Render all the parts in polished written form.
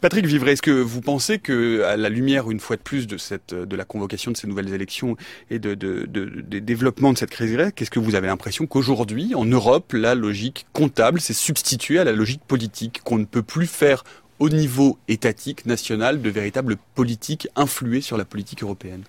Patrick Vivray, est-ce que vous pensez que, à la lumière, une fois de plus, de la convocation de ces nouvelles élections et des développements de cette crise grecque, est-ce que vous avez l'impression qu'aujourd'hui, en Europe, la logique comptable s'est substituée à la logique politique, qu'on ne peut plus faire au niveau étatique, national, de véritables politiques influer sur la politique européenne?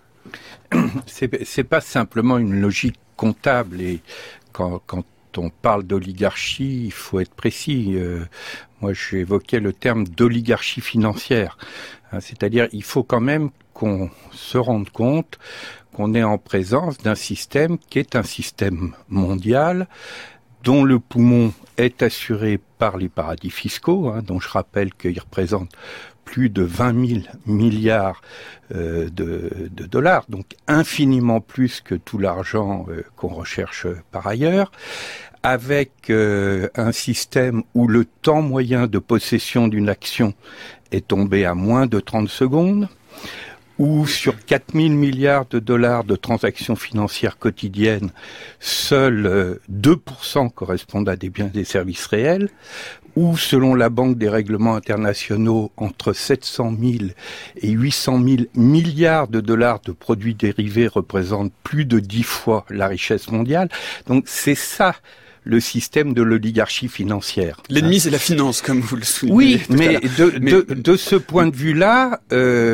C'est pas simplement une logique comptable, et quand on parle d'oligarchie, il faut être précis. Moi, j'évoquais le terme d'oligarchie financière. C'est-à-dire, il faut quand même qu'on se rende compte qu'on est en présence d'un système qui est un système mondial, dont le poumon est assuré par les paradis fiscaux, dont je rappelle qu'ils représentent plus de 20 000 milliards de dollars, donc infiniment plus que tout l'argent qu'on recherche par ailleurs, avec un système où le temps moyen de possession d'une action est tombé à moins de 30 secondes, où sur 4 000 milliards de dollars de transactions financières quotidiennes, seuls 2% correspondent à des biens et des services réels, où, selon la Banque des règlements internationaux, entre 700 000 et 800 000 milliards de dollars de produits dérivés représentent plus de 10 fois la richesse mondiale. Donc c'est ça le système de l'oligarchie financière. L'ennemi, c'est la finance, comme vous le soulignez. Oui, mais de ce point de vue-là,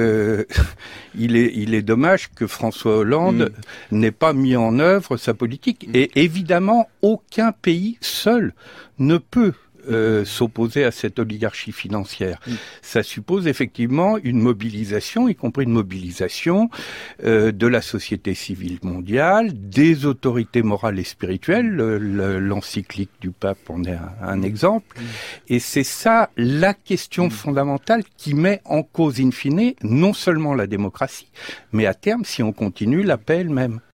il est dommage que François Hollande n'ait pas mis en œuvre sa politique. Et évidemment, aucun pays seul ne peut s'opposer à cette oligarchie financière. Ça suppose effectivement une mobilisation, y compris une mobilisation de la société civile mondiale, des autorités morales et spirituelles. L'encyclique du pape en est un exemple. Et c'est ça la question fondamentale qui met en cause in fine non seulement la démocratie, mais à terme, si on continue, la paix elle-même.